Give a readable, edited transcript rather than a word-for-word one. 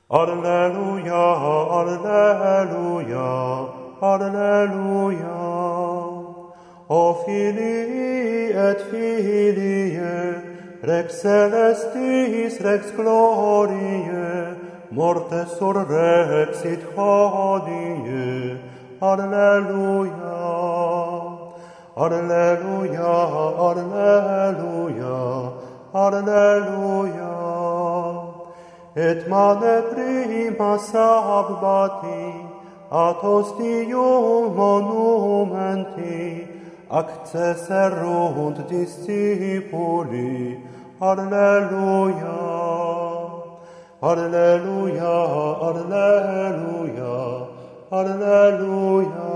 Alleluia, Alleluia, Alleluia. O filii et filiae, Rex celestis, Rex gloriae, morte surrexit hodie. Alleluia, Alleluia, Alleluia, Alleluia. Et mane prima sabbati, ad ostium monumenti, accesserunt discipuli. Alleluia, Alleluia, Alleluia, Alleluia.